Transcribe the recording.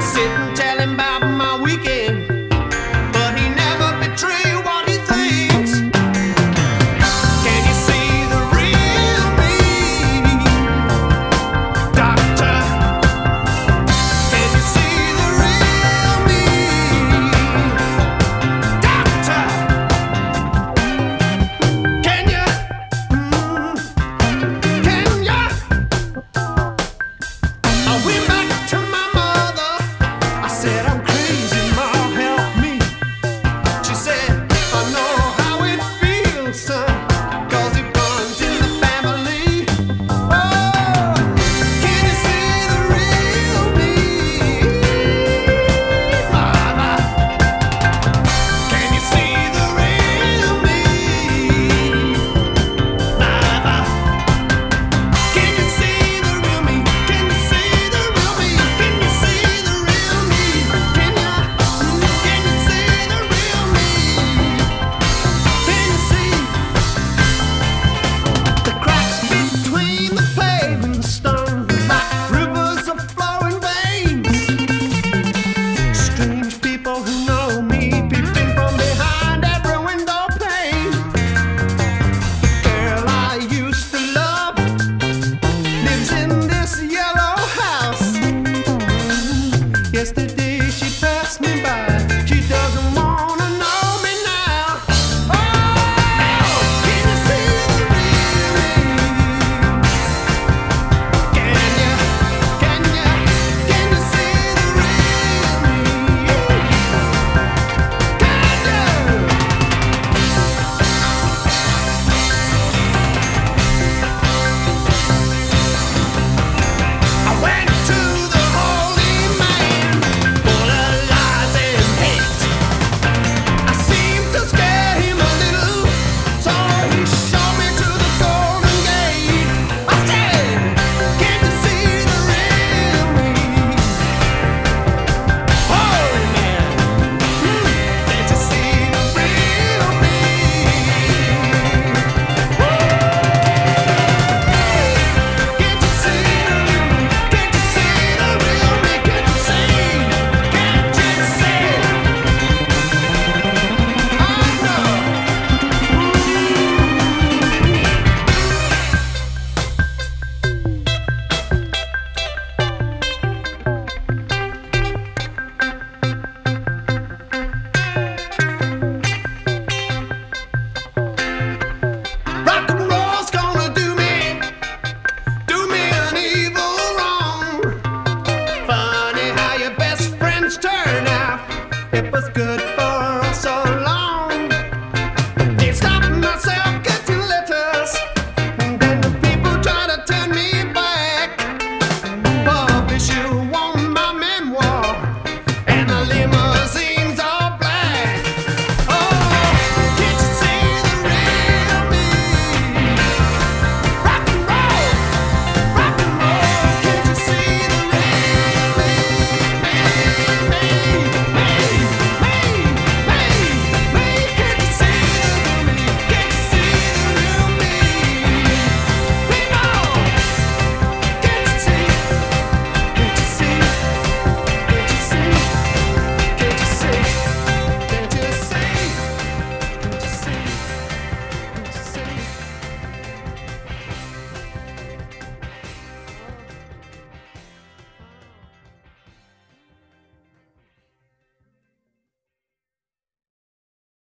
sit and tell him about my weekend, but he never betray what he thinks. Can you see the real me, doctor? Can you see the real me, doctor? Can you? Can you? I went back to my mother. I said, I'm crazy, Ma, help me. She said, I know how it feels, son, 'cause it runs in the family. Oh, can you see the real me, Mama? Can you see the real me, Mama? Can you see the real me? Can you see the real me? Can you see the real me? Can you see the real me? Can you see the cracks between the paving stones, like rivers of flowing veins? Strange people who know me, peeping from behind every window pane. Girl I used to love lives in this yellow house. Yesterday she passed me by. She doesn't wanna know me now. Oh, can you see the real me? Can you see the real me? Can you? I went to the holy man, full of lies and hate. I seemed to scare him a little, so he showed me to the golden gate. I said, can you see the real me? Holy man, can't you see the real me? Can't you see the real me? Can't you see the real me? Can't you see? Can't you see? I know. Rock and roll's gonna do me an evil wrong. Funny how your best friends turn out. It was good